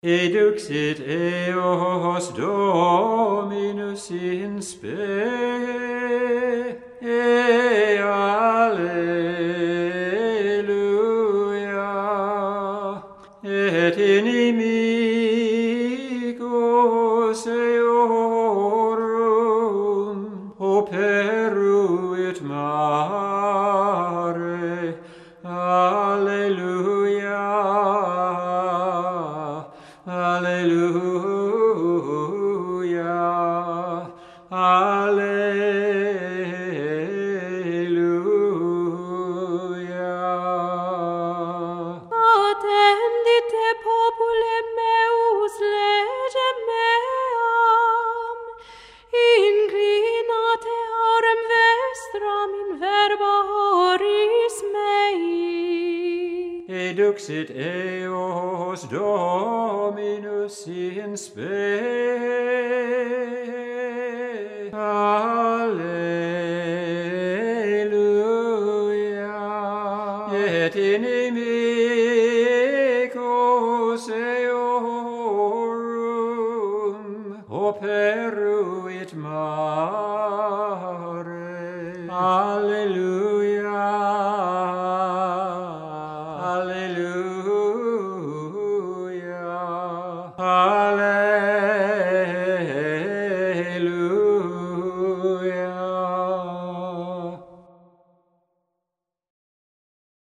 Eduxit eos Dominus in spe, alleluia, et inimicos eorum operuit mare, alleluia. Alleluia, alleluia. Attendite popule meus legem meam, inclinate aurem vestram in verba oris mei. Eduxit eos Dominus in spe, alleluia, et inimicos eorum operuit mare, alleluia. Alleluia.